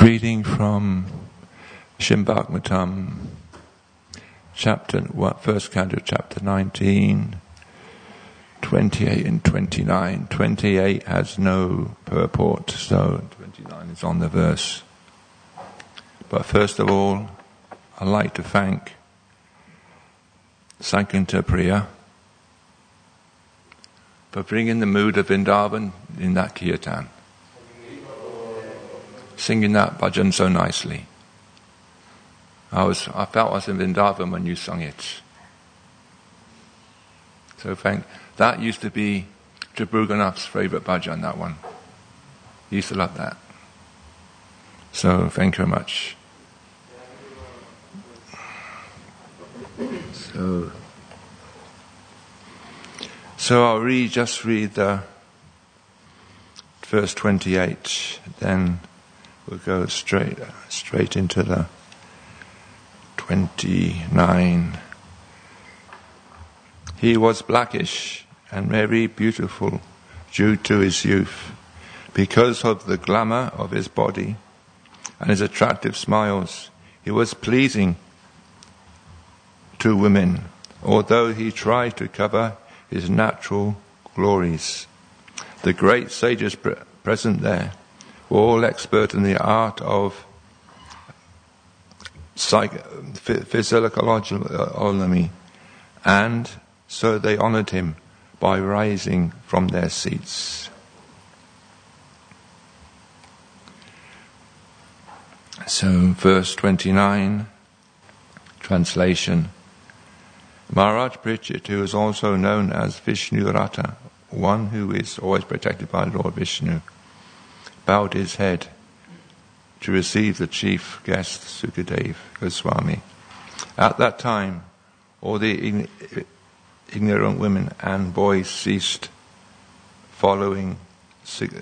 Reading from Shimbhagavatam, first canto, chapter 19, 28 and 29. 28 has no purport, so 29 is on the verse. But first of all, I'd like to thank Sankirtan Priya for bringing the mood of Vrindavan in that kirtan. Singing that bhajan so nicely. I felt I was in Vrindavan when you sung it. So that used to be Tribhuwanath's favourite bhajan, that one. He used to love that. So thank you very much. So I'll just read the verse 28, then we'll go straight into the 29. He was blackish and very beautiful due to his youth, because of the glamour of his body and his attractive smiles. He was pleasing to women, although he tried to cover his natural glories. The great sages present there were all expert in the art of physiology, and so they honoured him by rising from their seats. So, verse 29, translation. Maharaj Parikshit, who is also known as Vishnu Rata, one who is always protected by Lord Vishnu, bowed his head to receive the chief guest, Sukadeva Goswami. At that time, all the ignorant women and boys ceased following Srila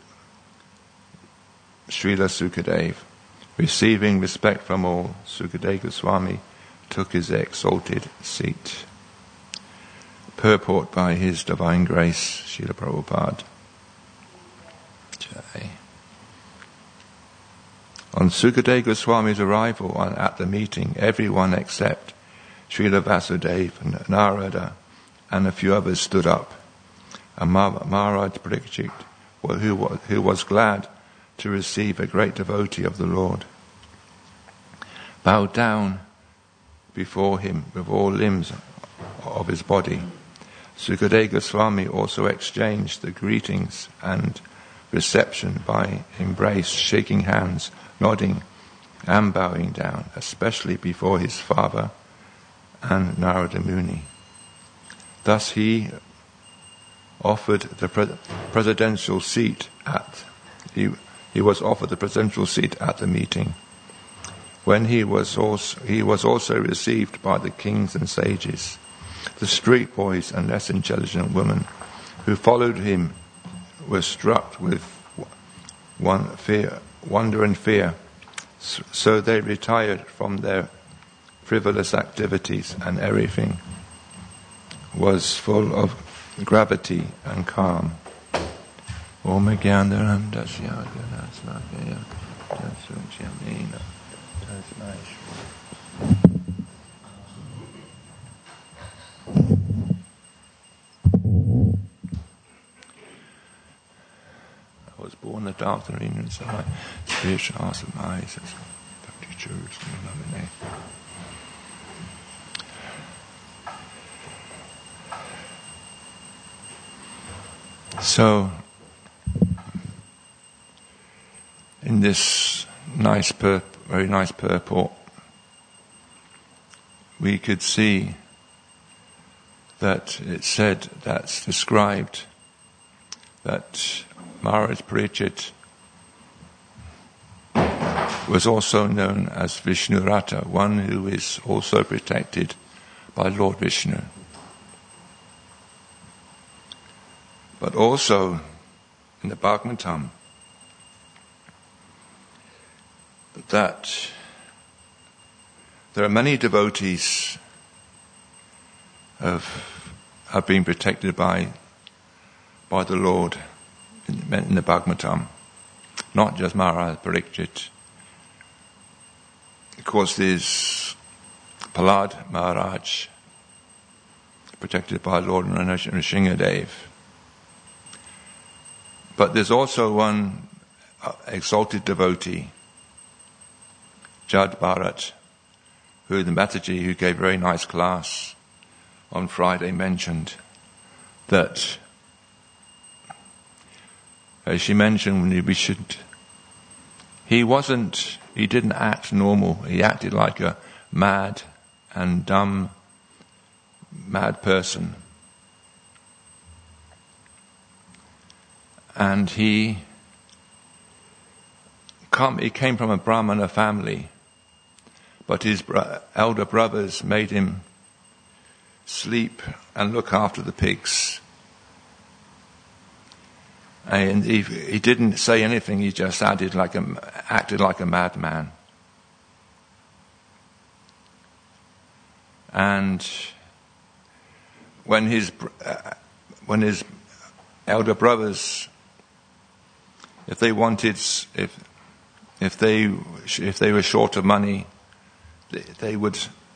Sukadeva. Receiving respect from all, Sukadeva Goswami took his exalted seat. Purport by His Divine Grace, Srila Prabhupada. Jai. On Sukadeva Goswami's arrival at the meeting, everyone except Srila Vasudeva and Narada and a few others stood up. And Maharaj Parikshit, who was glad to receive a great devotee of the Lord, bowed down before him with all limbs of his body. Sukadeva Goswami also exchanged the greetings and reception by embrace, shaking hands, nodding and bowing down, especially before his father and Narada Muni. Thus he offered the presidential seat he was offered the presidential seat at the meeting, when he was also received by the kings and sages. The street boys and less intelligent women who followed him were struck with wonder and fear, so they retired from their frivolous activities, and everything was full of gravity and calm. Om Gyandaram Dasya Dasya Dasya. I was born the dark and inside, spiritual eyes of my eyes, Dr. Jerusalem. So, in this very nice purport, we could see that it's said, that's described, that Maharaj Parikshit was also known as Vishnu Rata, one who is also protected by Lord Vishnu. But also in the Bhagavatam, that there are many devotees have been protected by the Lord in the Bhagavatam, not just Maharaj Parikshit, of course, there's Prahlad Maharaj, protected by Lord Nrsingadev. But there's also one exalted devotee, Jad Bharat, who the Mataji, who gave a very nice class on Friday, mentioned that, as she mentioned, he didn't act normal. He acted like a mad and dumb, mad person. And he came from a Brahmana family, but his elder brothers made him sleep and look after the pigs. And he didn't say anything, he just acted like a madman. And when his elder brothers, if they were short of money, they would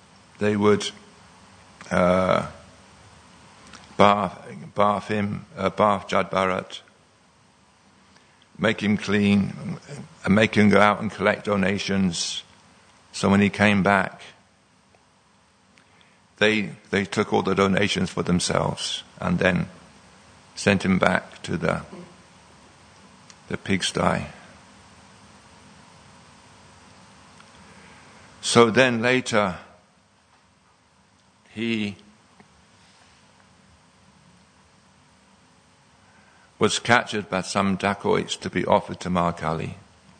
bath Jad Bharat, make him clean, and make him go out and collect donations. So when he came back, they took all the donations for themselves and then sent him back to the pigsty. So then later, he was captured by some dacoits to be offered to Ma Kali.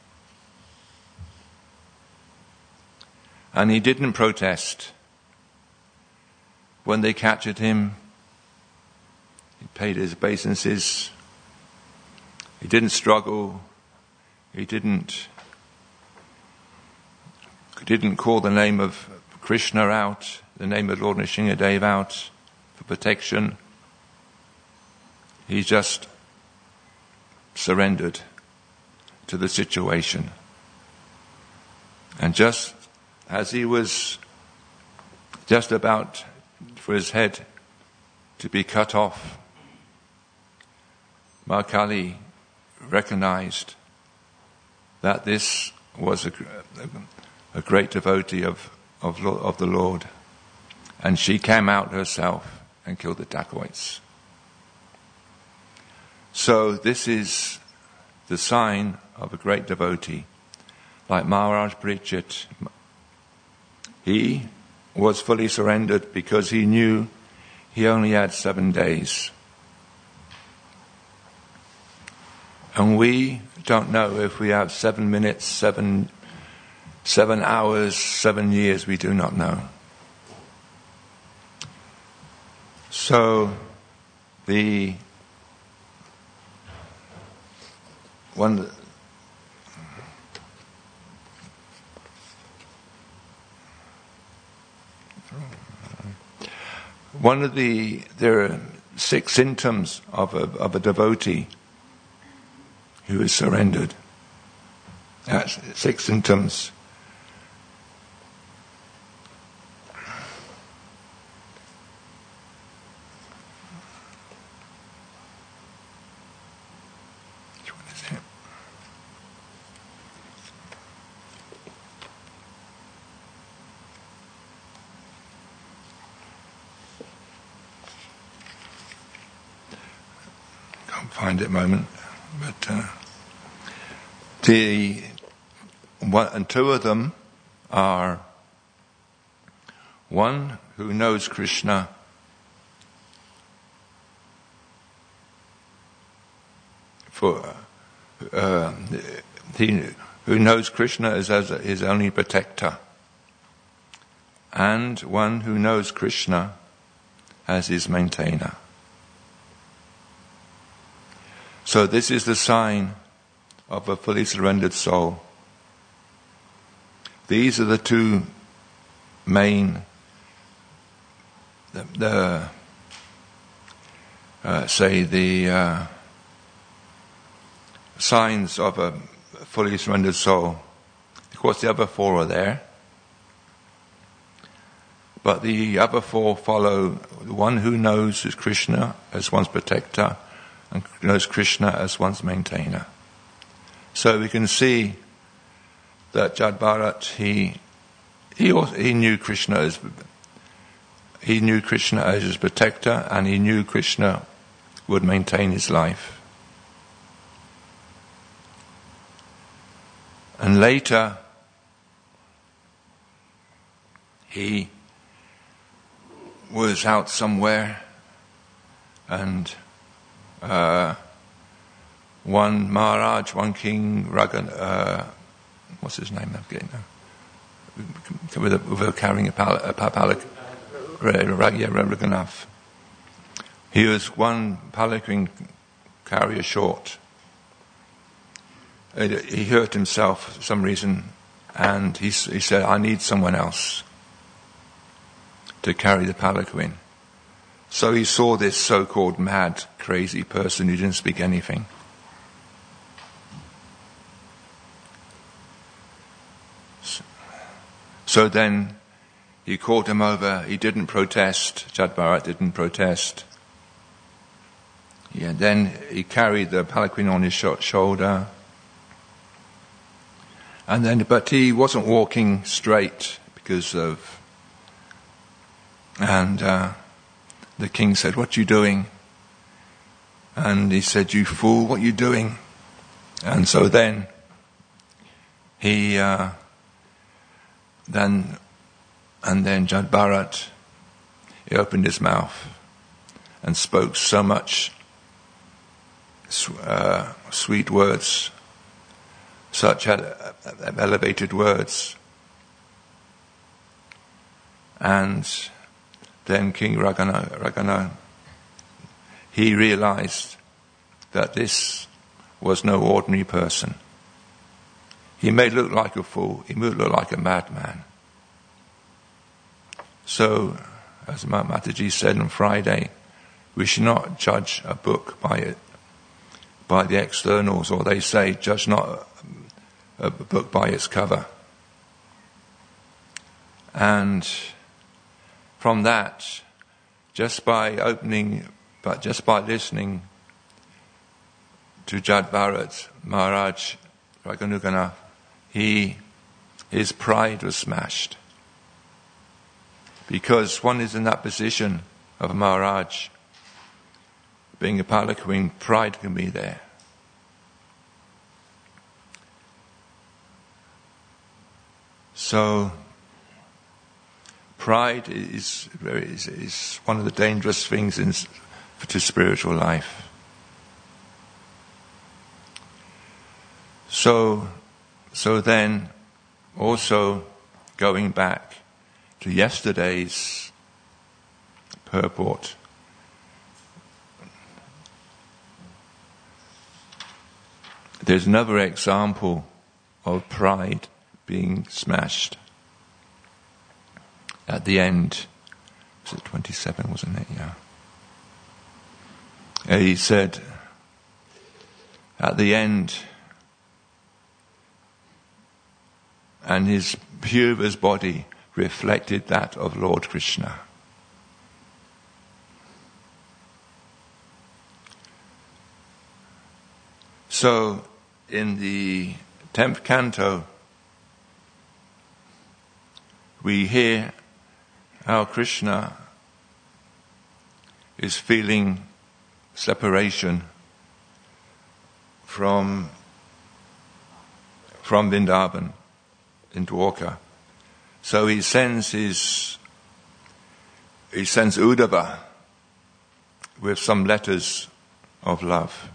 And he didn't protest. When they captured him, he paid his obeisances. He didn't struggle. He didn't call the name of Krishna out, the name of Lord Nrsingadev out for protection. He just surrendered to the situation. And just as he was just about for his head to be cut off, Ma Kali recognized that this was a great devotee of the Lord, and she came out herself and killed the dacoits. So this is the sign of a great devotee, like Maharaj Parikshit. He was fully surrendered because he knew he only had 7 days. And we don't know if we have 7 minutes, 7 hours, 7 years, we do not know. So there are 6 symptoms of a devotee who is surrendered. That's 6 symptoms. Find it a moment, but and 2 of them are one who knows Krishna who knows Krishna as his only protector, and one who knows Krishna as his maintainer. So this is the sign of a fully surrendered soul. These are the 2 main, signs of a fully surrendered soul. Of course, the other 4 are there, But the other four follow the one who knows is Krishna as one's protector and knows Krishna as one's maintainer. So we can see that Jad Bharat, he knew Krishna as his protector, and he knew Krishna would maintain his life. And later, he was out somewhere, and one Maharaj, one king, what's his name? I'm getting with carrying a palanquin, Raghunath. He was one palanquin carrier short. He hurt himself for some reason, and he said, "I need someone else to carry the palanquin." So he saw this so-called mad, crazy person who didn't speak anything. So then he called him over. He didn't protest. Jad Bharat didn't protest. Yeah, then he carried the palanquin on his shoulder. But he wasn't walking straight and the king said, "What are you doing?" And he said, "You fool, what are you doing?" And so then then Jad Bharat, he opened his mouth and spoke so much sweet words, such elevated words. And then King Raghunath, he realized that this was no ordinary person. He may look like a fool, he may look like a madman. So, as Mataji said on Friday, we should not judge a book by the externals, or they say, judge not a book by its cover. And from that, just by listening to Jad Bharat, Maharaj Raghunath, his pride was smashed. Because one is in that position of Maharaj, being a palanquin, pride can be there. So, pride is one of the dangerous things to spiritual life. So then, also going back to yesterday's purport, there's another example of pride being smashed. At the end, was it 27, wasn't it? Yeah. He said, at the end, and his Purva's body reflected that of Lord Krishna. So, in the 10th canto, we hear how Krishna is feeling separation from Vrindavan in Dwarka. So he sends Uddhava with some letters of love.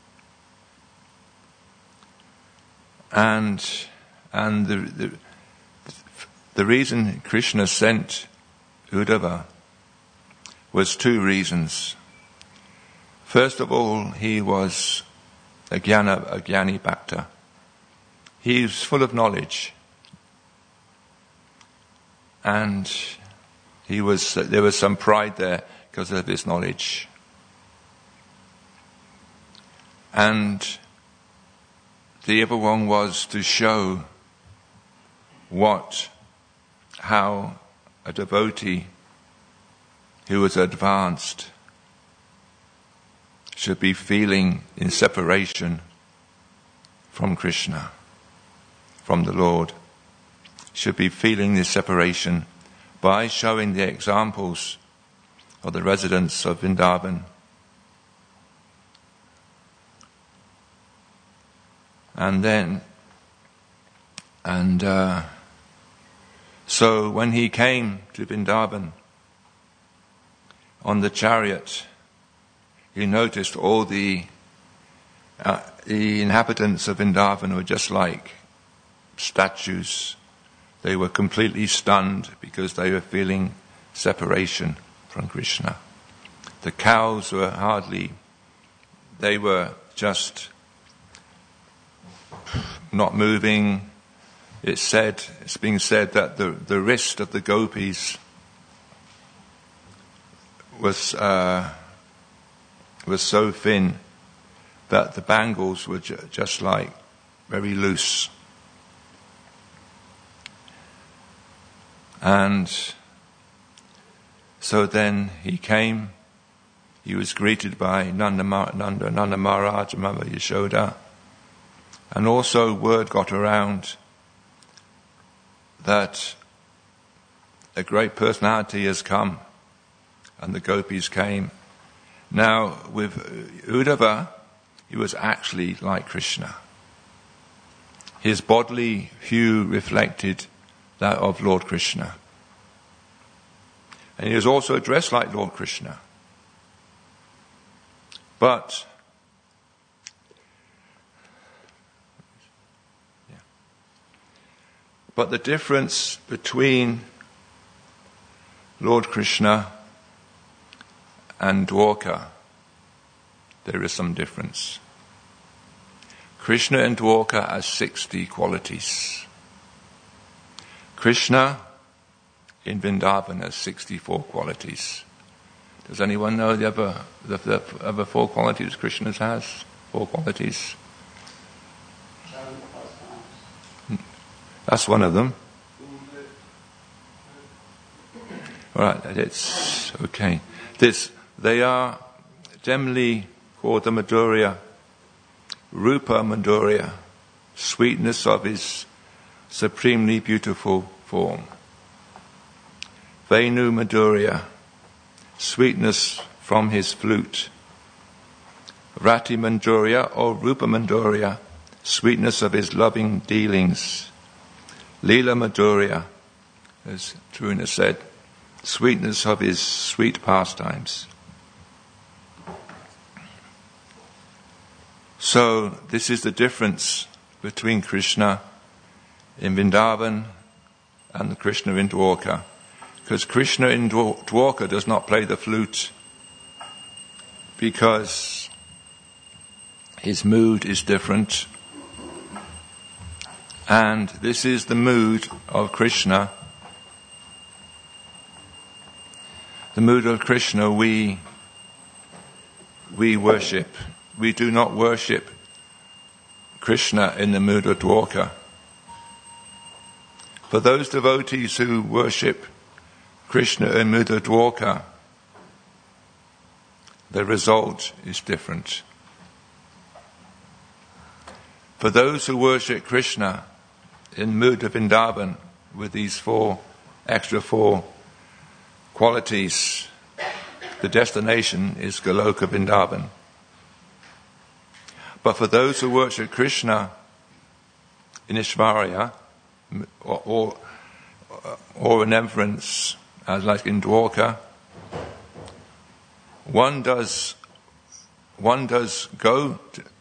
And the reason Krishna sent Uddhava was two reasons. First of all, he was a Jnani Bhakta. He was full of knowledge. And there was some pride there because of his knowledge. And the other one was to show how a devotee who is advanced should be feeling in separation from Krishna, from the Lord, should be feeling this separation by showing the examples of the residents of Vrindavan. So when he came to Vrindavan on the chariot, he noticed all the inhabitants of Vrindavan were just like statues. They were completely stunned because they were feeling separation from Krishna. The cows were they were just not moving. It's being said that the wrist of the gopis was so thin that the bangles were just like very loose. And so then he came, he was greeted by Nanda Maharaj and Mother Yashoda, and also word got around that a great personality has come, and the gopis came. Now, with Uddhava, he was actually like Krishna. His bodily hue reflected that of Lord Krishna. And he was also dressed like Lord Krishna. But the difference between Lord Krishna and Dwarka, there is some difference. Krishna and Dwarka has 60 qualities. Krishna in Vrindavan has 64 qualities. Does anyone know the other 4 qualities Krishna has? 4 qualities. That's one of them. All right, it's okay. They are generally called the Madhurya, Rupa Madhurya, sweetness of his supremely beautiful form. Venu Madhurya, sweetness from his flute. Rati Madhurya or Rupa Madhurya, sweetness of his loving dealings. Leela Madhurya, as Truna said, sweetness of his sweet pastimes. So this is the difference between Krishna in Vrindavan and the Krishna in Dwarka. Because Krishna in Dwarka does not play the flute because his mood is different. And this is the mood of Krishna. The mood of Krishna we worship. We do not worship Krishna in the mood of Dwarka. For those devotees who worship Krishna in the mood of Dwarka, the result is different. For those who worship Krishna in the mood of Vrindavan with these extra four qualities, the destination is Goloka Vrindavan. But for those who worship Krishna in Ishvarya or remembrance, as like in Dwarka, one does go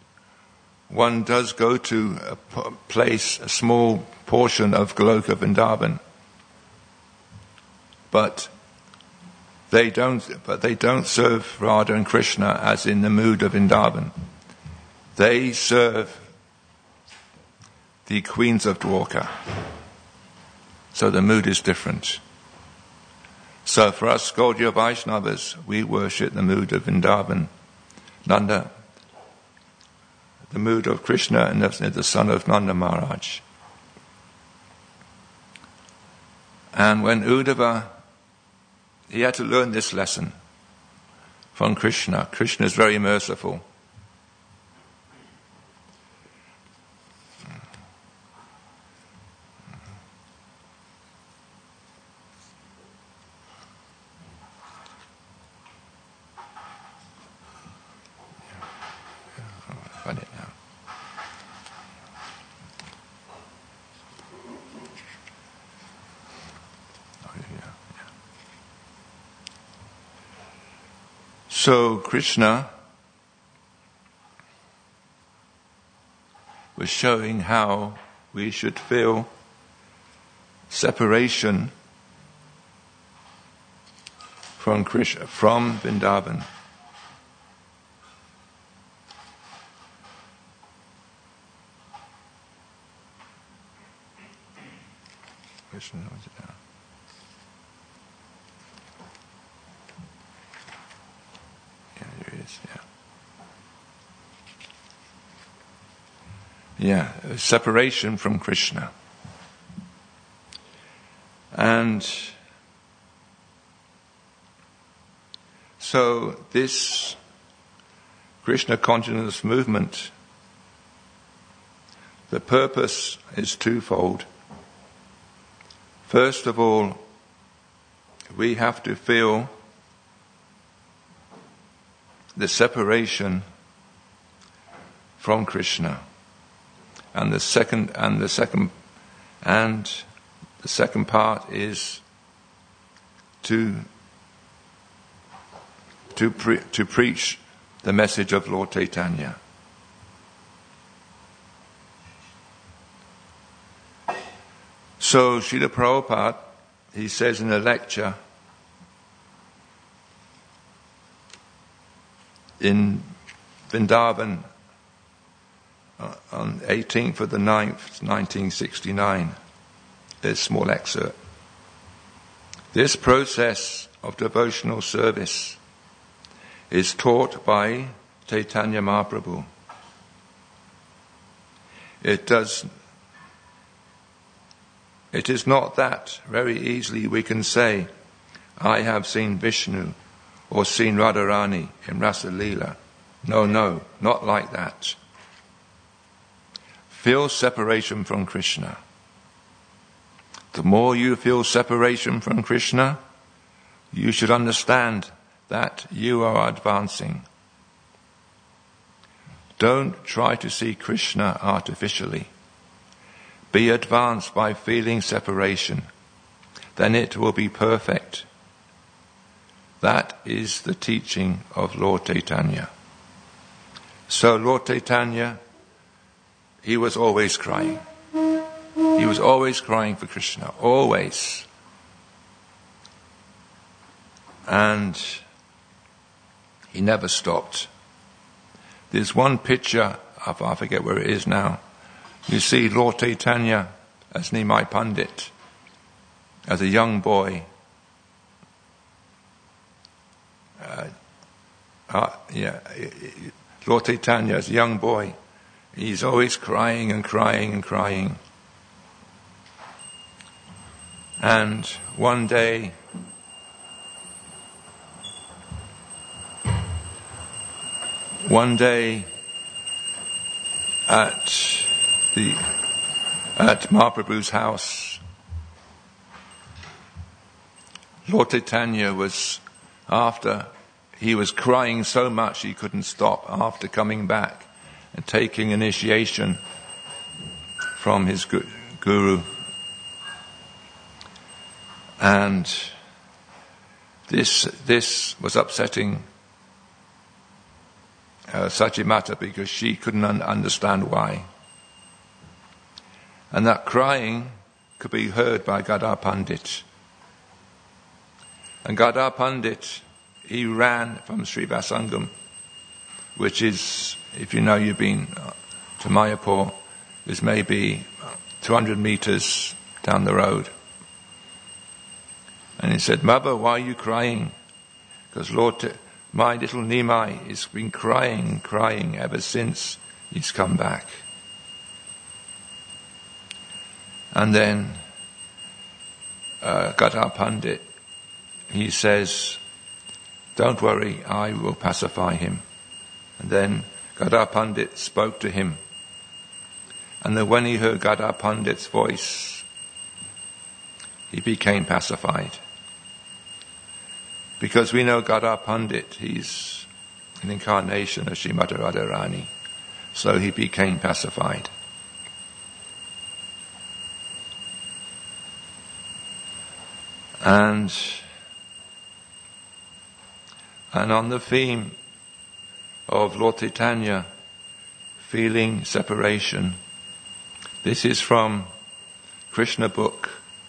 to a place, a small portion of Goloka Vrindavan, but they don't serve Radha and Krishna as in the mood of Vrindavan. They serve the queens of Dwarka. So the mood is different. So for us Gaudiya Vaishnavas, we worship the mood of Vrindavan, Nanda, the mood of Krishna and the son of Nanda Maharaj. And when Uddhava he had to learn this lesson from Krishna. Krishna is very merciful. Find it now. So Krishna was showing how we should feel separation from Krishna, from Vrindavan. Krishna knows it now. Yeah, there it is, yeah. Yeah, separation from Krishna. And so this Krishna consciousness movement, the purpose is twofold. First of all, we have to feel the separation from Krishna, and the second part is to preach the message of Lord Chaitanya. So Srila Prabhupada, he says in a lecture in Vrindavan on 18th of the 9th, 1969, this small excerpt. This process of devotional service is taught by Chaitanya Mahaprabhu. It is not that very easily we can say, I have seen Vishnu or seen Radharani in Rasa Leela. No, not like that. Feel separation from Krishna. The more you feel separation from Krishna, you should understand that you are advancing. Don't try to see Krishna artificially. Be advanced by feeling separation. Then it will be perfect. That is the teaching of Lord Chaitanya. So Lord Chaitanya, he was always crying. He was always crying for Krishna, always. And he never stopped. There's one picture, I forget where it is now. You see Lord Chaitanya as Nimai Pandit, as a young boy. Lord Chaitanya as a young boy, he's always crying and crying and crying. And one day, at Mahaprabhu's house, Lord Chaitanya was, after he was crying so much he couldn't stop, after coming back and taking initiation from his guru. And this was upsetting Satyamata, because she couldn't understand why. And that crying could be heard by Gadar Pandit. And Gadar Pandit, he ran from Srivasangam, which is, if you know you've been to Mayapur, is maybe 200 meters down the road. And he said, Mother, why are you crying? Because my little Nimai has been crying ever since he's come back. And then Gadar Pandit, he says, "Don't worry, I will pacify him." And then Gadar Pandit spoke to him. And then when he heard Gadar Pandit's voice, he became pacified. Because we know Gadar Pandit, he's an incarnation of Srimati Radharani. So he became pacified. And on the theme of Lord Chaitanya feeling separation, this is from Krishna book,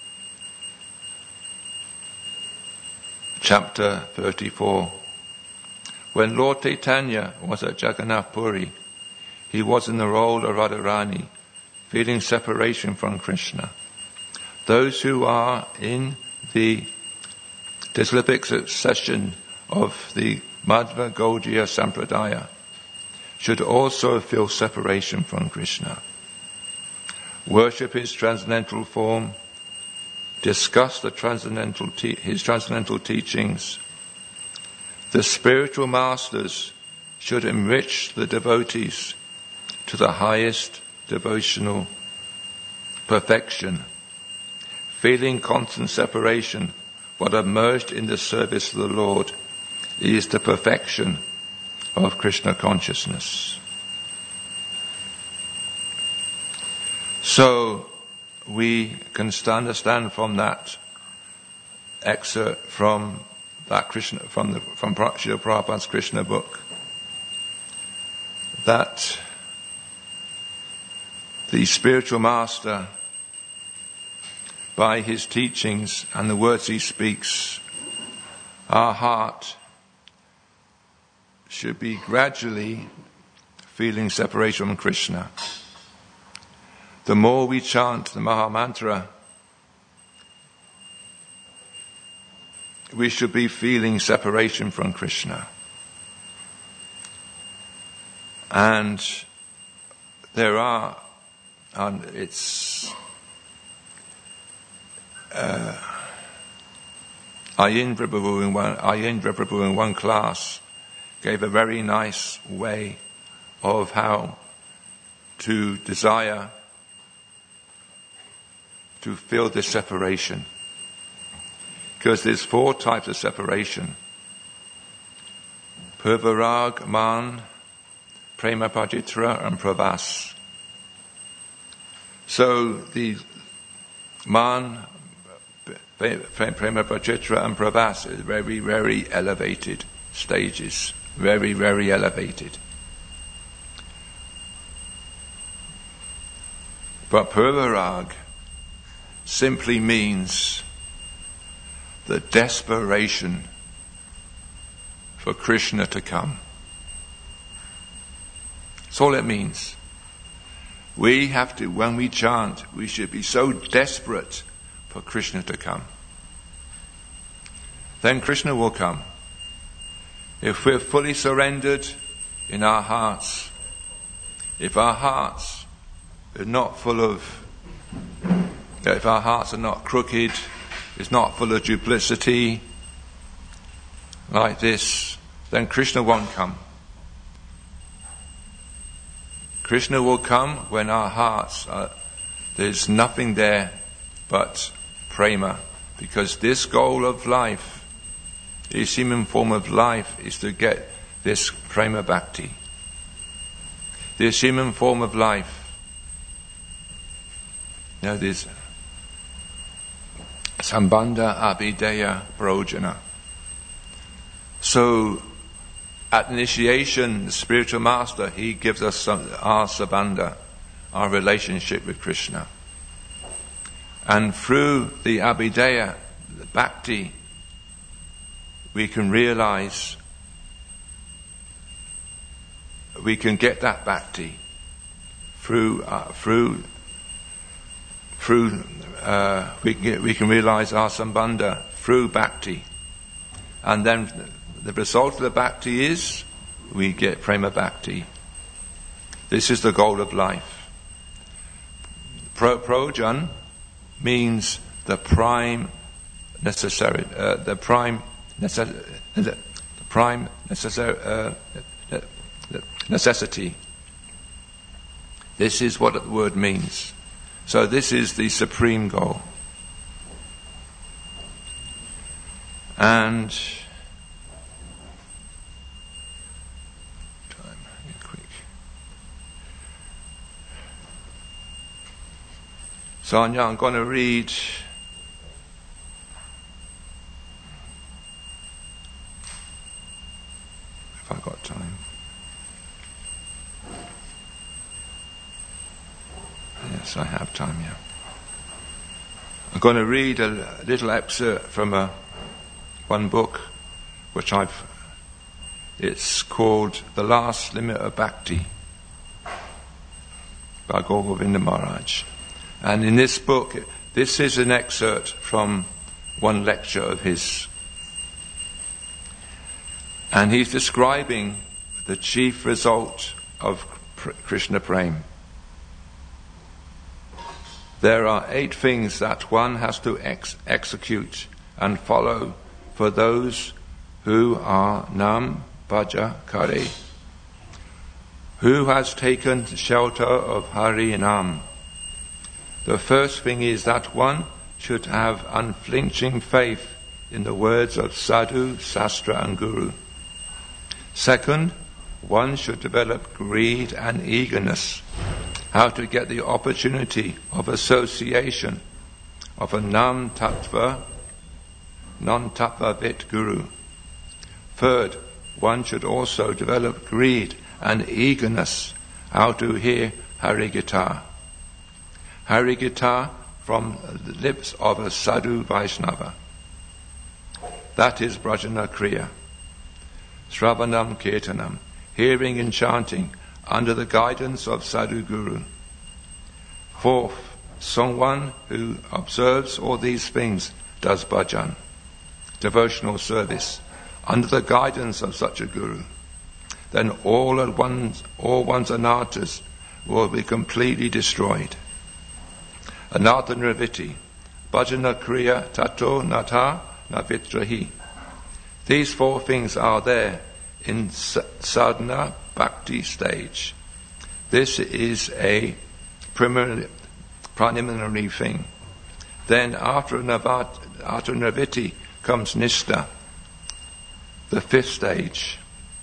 chapter 34. When Lord Chaitanya was at Jagannath Puri, he was in the role of Radharani, feeling separation from Krishna. Those who are in the disciplic succession of the Madhva Gaudiya Sampradaya should also feel separation from Krishna. Worship his transcendental form, discuss the his transcendental teachings. The spiritual masters should enrich the devotees to the highest devotional perfection, feeling constant separation, but immersed in the service of the Lord, is the perfection of Krishna consciousness. So we can understand from that excerpt from that from Srila Prabhupada's Krishna book that the spiritual master, by his teachings and the words he speaks, our heart should be gradually feeling separation from Krishna. The more we chant the Maha Mantra, we should be feeling separation from Krishna. And there are, and it's Ayendra Prabhu in one class gave a very nice way of how to desire to feel this separation. Because there's 4 types of separation. Purvarag, Man, Prema Pajitra and Pravas. So the Man, Prema Pajitra and Pravas is very, very elevated stages. Very, very elevated. But Purvarag simply means the desperation for Krishna to come. That's all it means. We have to, when we chant, we should be so desperate for Krishna to come. Then Krishna will come. If we're fully surrendered in our hearts, if our hearts are not full of, if our hearts are not crooked, it's not full of duplicity, like this, then Krishna won't come. Krishna will come when our hearts are, there's nothing there but prema, because this goal of life, this human form of life, is to get this prema bhakti. This human form of life, this Sambandha Abhideya Brojana. So, at initiation, the spiritual master, he gives us our Sambandha, our relationship with Krishna. And through the Abhideya, the Bhakti, we can realize, we can get that Bhakti we can realize our Sambandha through Bhakti. And then the result of the Bhakti is we get Prema Bhakti. This is the goal of life. Projan means the prime necessary, necessity. This is what the word means. So this is the supreme goal. And so I'm going to read if I've got time. Yes, I have time, yeah. I'm going to read a little excerpt from one book, which it's called The Last Limit of Bhakti by Gaur Govinda Maharaj. And in this book, this is an excerpt from one lecture of his. And he's describing the chief result of Krishna Prem. There are 8 things that one has to execute and follow for those who are Nam Bhaja Kare, who has taken shelter of Hari Nam. The first thing is that one should have unflinching faith in the words of Sadhu, Sastra and Guru. Second, one should develop greed and eagerness, how to get the opportunity of association of a non-tattva vit Guru. Third, one should also develop greed and eagerness, how to hear Harigita. Harigita from the lips of a Sadhu Vaishnava. That is Brajana Kriya. Sravanam Kirtanam, hearing and chanting under the guidance of Sadhu Guru. Fourth, someone who observes all these things does bhajan, devotional service, under the guidance of such a Guru. Then all one's anarthas will be completely destroyed. Anartha nirviti, bhajana kriya tato natha navitrahi. These 4 things are there in sadhana bhakti stage. This is a preliminary thing. Then after nirviti comes nishta, the 5th stage.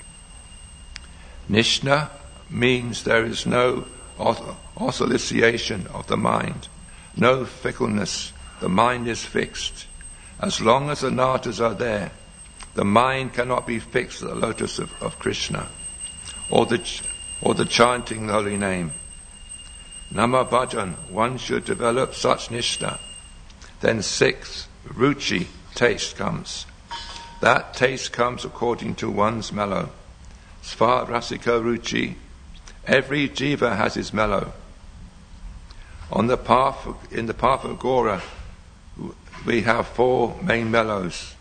Nishta means there is no oscillation of the mind, no fickleness. The mind is fixed. As long as the anarthas are there, the mind cannot be fixed at the lotus of Krishna, or the chanting the holy name. Nama bhajan, one should develop such nishta. Then 6th, ruchi, taste comes. That taste comes according to one's mellow. Sva rasika ruchi, every jiva has his mellow. In the path of Gora, we have 4 main mellows.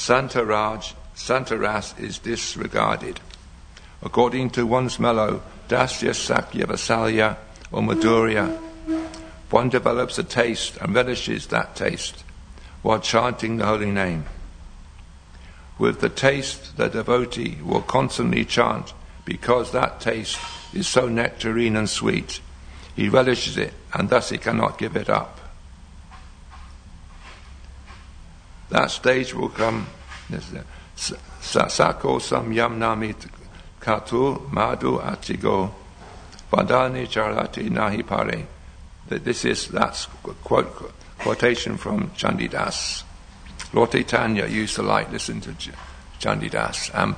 Santaras is disregarded. According to one's mellow, Dasya, Sakya, Vasalya or Madhurya, one develops a taste and relishes that taste while chanting the holy name. With the taste, the devotee will constantly chant because that taste is so nectarine and sweet. He relishes it and thus he cannot give it up. That stage will come. Sako samyam namit katu madhu atigo vadani charati nahi pare. That's quotation from Chandidas. Lord Chaitanya used to listen to Chandidas and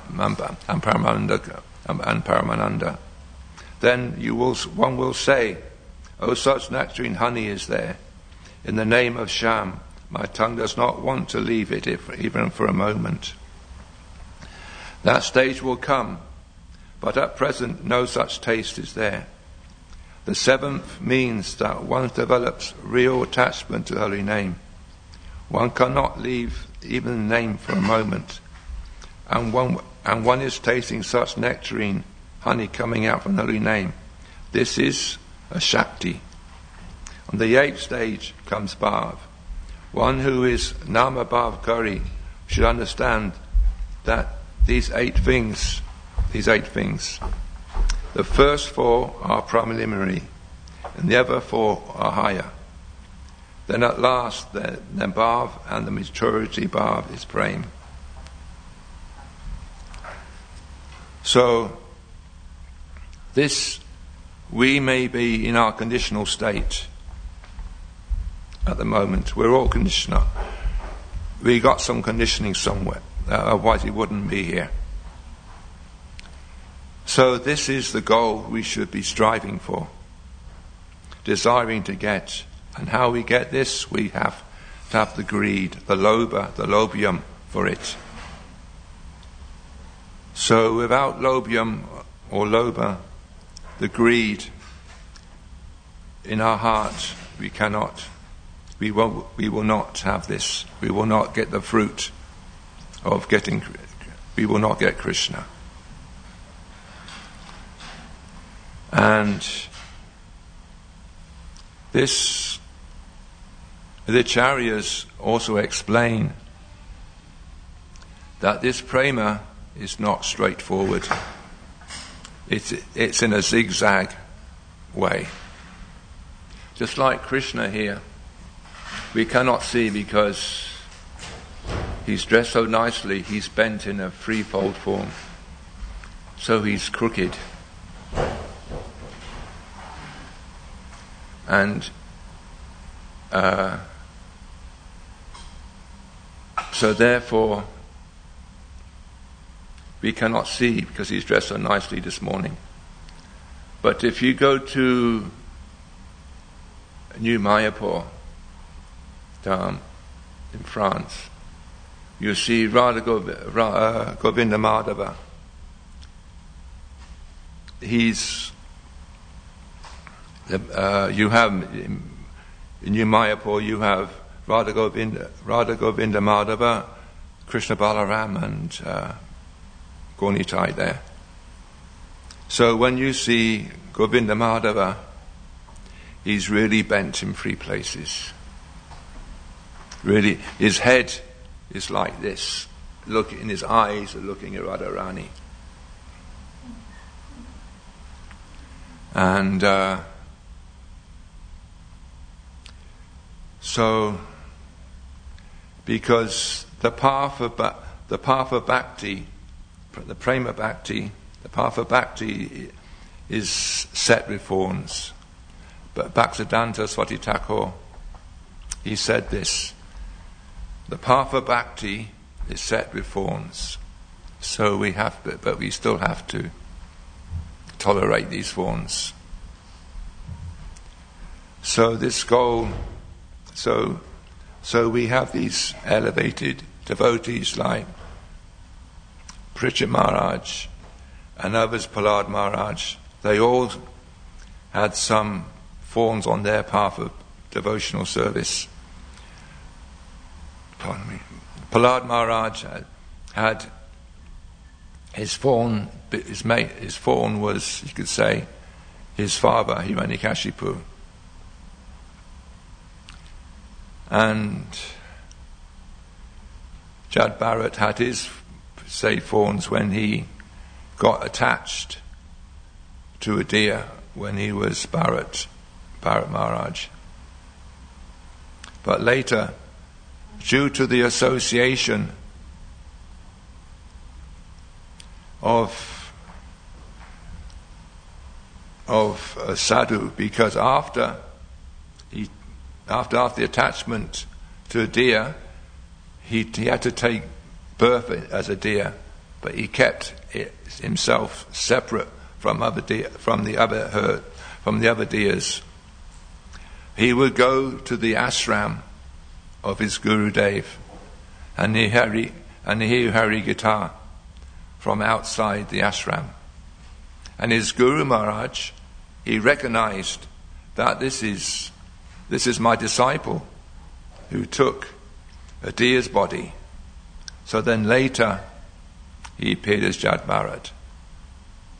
Paramananda. Then one will say, "Oh, such nectarine honey is there. In the name of Sham, my tongue does not want to leave it even for a moment." That stage will come, but at present no such taste is there. The 7th means that one develops real attachment to the holy name. One cannot leave even the name for a moment. And one is tasting such nectarine honey coming out from the holy name. This is a Shakti. On the 8th stage comes Bhav. One who is Namabhav Kari should understand that these eight things, the first four are preliminary, and the other four are higher. Then at last, the bhav and the maturity bhav is prema. So, this, we may be in our conditional state at the moment. We're all conditional. We got some conditioning somewhere, otherwise we wouldn't be here. So this is the goal we should be striving for, desiring to get. And how we get this, we have to have the greed, the lobium for it. So without lobium or lobha, the greed in our heart, we will not have this. We will not get the fruit of we will not get Krishna. And this, the Acharyas also explain that this prema is not straightforward. It's in a zigzag way. Just like Krishna here, we cannot see because he's dressed so nicely, he's bent in a threefold form. So he's crooked. And so therefore we cannot see because he's dressed so nicely this morning. But if you go to New Mayapur in France, you see Radha Govinda Madhava. You have in New Mayapur, you have Radha Govinda Madhava, Krishna Balaram, and Gaunitai there. So when you see Govinda Madhava, he's really bent in three places. Really, his head is like this. Look, in his eyes are looking at Radharani. And so, because the path of bhakti, the prema bhakti, the path of bhakti is set with thorns. But Bhaktisiddhanta Swati Thakur, he said this: the path of bhakti is set with thorns. So but we still have to tolerate these thorns. So this goal, so we have these elevated devotees like Parikshit Maharaj and others, Prahlad Maharaj. They all had some thorns on their path of devotional service. Pardon me. Prahlad Maharaj had his thorn was, you could say, his father, Hiranyakashipu. And Jad Bharat had his, thorns when he got attached to a deer when he was Bharat Maharaj. But later, due to the association of a sadhu, because after the attachment to a deer, he had to take birth as a deer, but he kept himself separate from the other deers. He would go to the ashram of his Gurudev and hear Hari Gita from outside the ashram. And his Guru Maharaj, he recognized that this is my disciple who took a deer's body. So then later he appeared as Jad Bharat.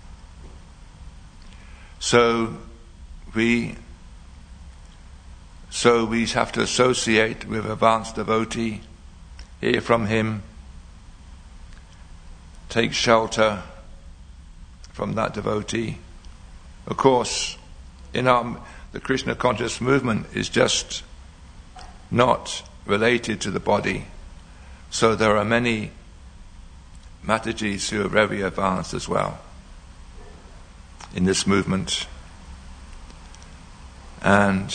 So So we have to associate with advanced devotee, hear from him, take shelter from that devotee. Of course, the Krishna conscious movement is just not related to the body. So there are many Matajis who are very advanced as well in this movement. And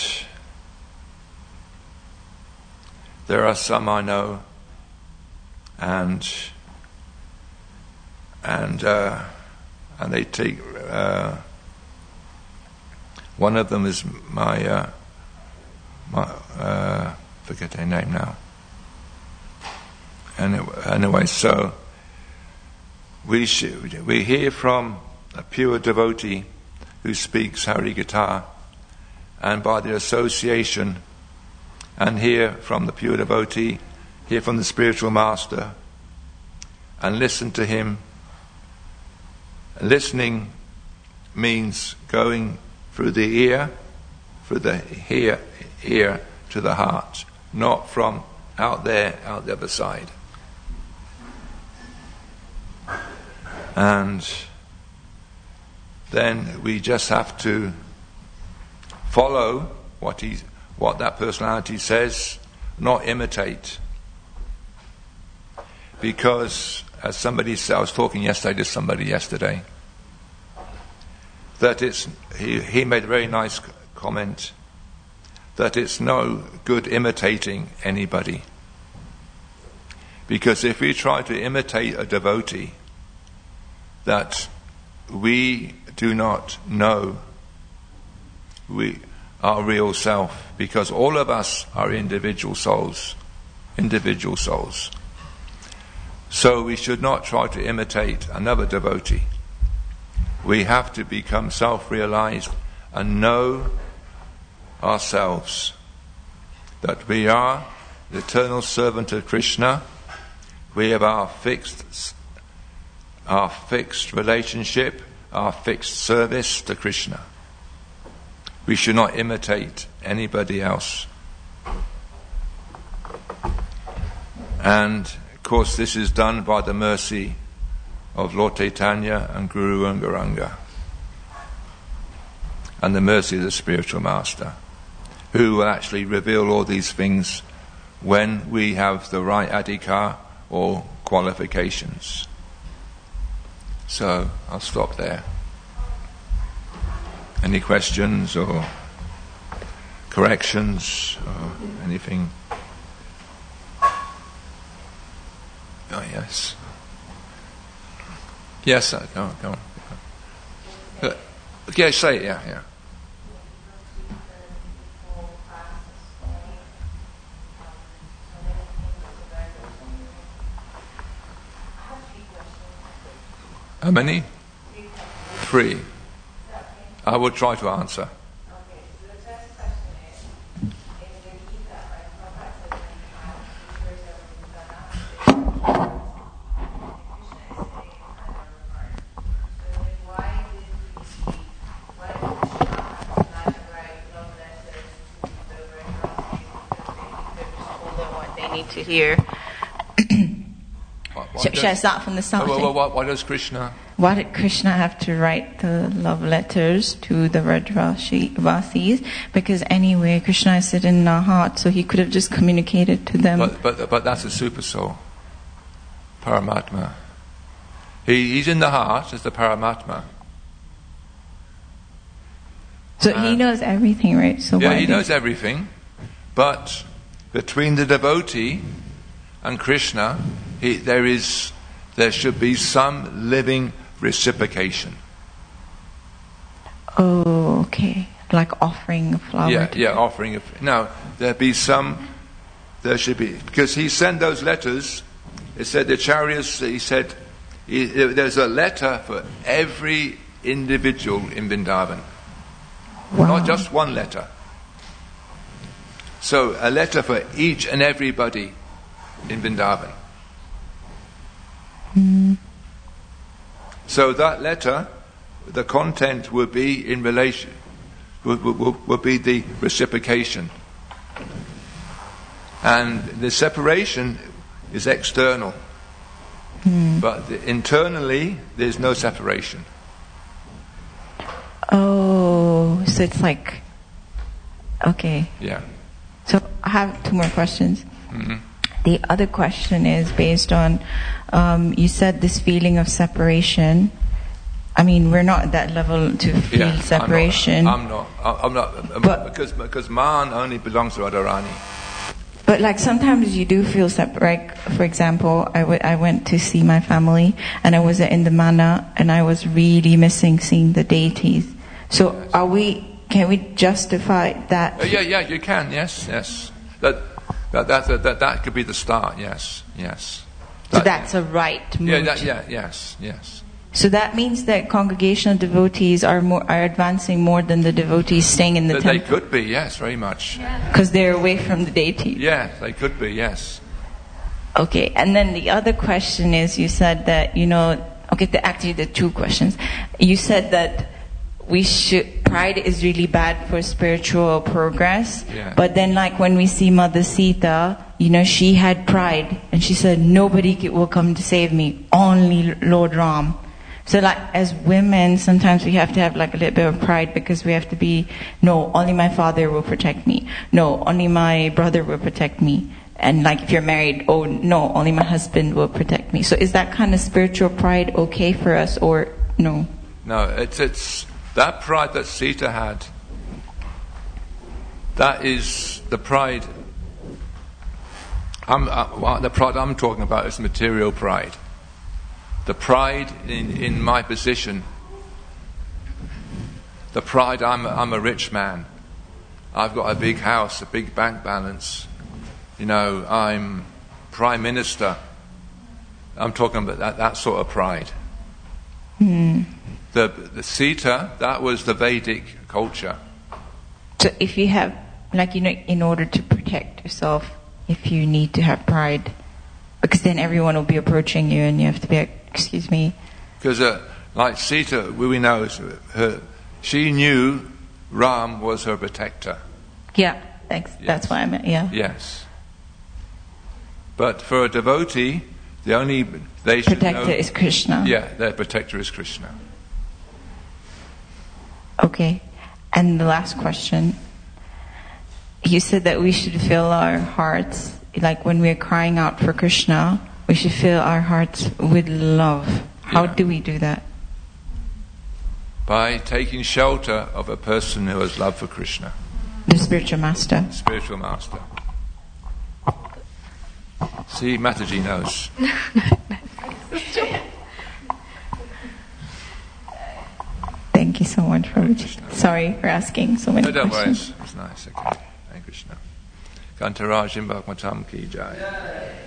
there are some I know, and they take. One of them is my forget their name now. Anyway, so we hear from a pure devotee who speaks Harikatha, and by the association, and hear from the pure devotee, hear from the spiritual master, and listen to him. Listening means going through the ear to the heart, not from out the other side. And then we just have to follow what that personality says, not imitate. Because, as somebody said, I was talking yesterday to somebody yesterday, that he made a very nice comment, that it's no good imitating anybody. Because if we try to imitate a devotee that we do not know our real self, because all of us are individual souls. So we should not try to imitate another devotee. We have to become self-realized and know ourselves, that we are the eternal servant of Krishna. We have our fixed relationship, our fixed service to Krishna. We should not imitate anybody else. And of course this is done by the mercy of Lord Chaitanya and Guru Angaranga, and the mercy of the spiritual master, who will actually reveal all these things when we have the right adhikar or qualifications. So I'll stop there. Any questions or corrections or anything? Oh yes. Yes, go on. Yeah, say it, yeah. How many? 3. I will try to answer. To hear. Should I start from the start? Why does Krishna? Why did Krishna have to write the love letters to the Vrajavasis? Because anyway, Krishna is sitting in our heart, so he could have just communicated to them. But that's a super soul, Paramatma. He's in the heart as the Paramatma. So he knows everything, right? So yeah, he knows everything, but between the devotee and Krishna, there should be some living reciprocation. Oh, okay. Like offering a flower. Yeah, offering. Now, there should be, because he sent those letters. It said the chariots. He said there's a letter for every individual in Vrindavan. Wow. Not just one letter. So a letter for each and everybody in Vrindavan. So that letter, the content would be in relation, would be the reciprocation. And the separation is external. But internally, there's no separation. Oh, so it's like, okay. Yeah. So I have 2 more questions. Mm-hmm. The other question is based on, you said this feeling of separation. I mean, we're not at that level to feel separation. I'm not. Because man only belongs to Radharani. But like sometimes you do feel separate. Like, for example, I went to see my family and I was in the Mana and I was really missing seeing the deities. So can we justify that? Yeah, you can. Yes. That could be the start. Yes. So that's a right move. Yes. So that means that congregational devotees are advancing more than the devotees staying in the temple. They could be, yes, very much. Because they're away from the deity. Yeah, they could be, yes. Okay, and then the other question is, you said that, actually the 2 questions. You said that pride is really bad for spiritual progress. Yeah. But then like when we see Mother Sita, she had pride. And she said, nobody will come to save me, only Lord Ram. So like as women, sometimes we have to have like a little bit of pride because we have to be, no, only my father will protect me. No, only my brother will protect me. And like if you're married, oh no, only my husband will protect me. So is that kind of spiritual pride okay for us or no? No, it's that pride that Sita had. That is the pride. The pride I'm talking about is material pride. The pride in my position. The pride I'm a rich man. I've got a big house, a big bank balance. I'm prime minister. I'm talking about that sort of pride. The Sita, that was the Vedic culture. So if you have, in order to protect yourself, if you need to have pride, because then everyone will be approaching you and you have to be like, excuse me. Because like Sita, we know, she knew Ram was her protector. Yeah, thanks. Yes. That's what I meant, yeah. Yes. But for a devotee, they should protector know, is Krishna. Yeah, their protector is Krishna. Okay. And the last question. You said that we should fill our hearts, like when we're crying out for Krishna, we should fill our hearts with love. How do we do that? By taking shelter of a person who has love for Krishna. The spiritual master. Spiritual master. See, Mataji knows. Thank you so much sorry for asking so many questions. No, don't worry. It's nice. Okay. Hare Krishna. Kantaraj Bhagavatam Ki Jai.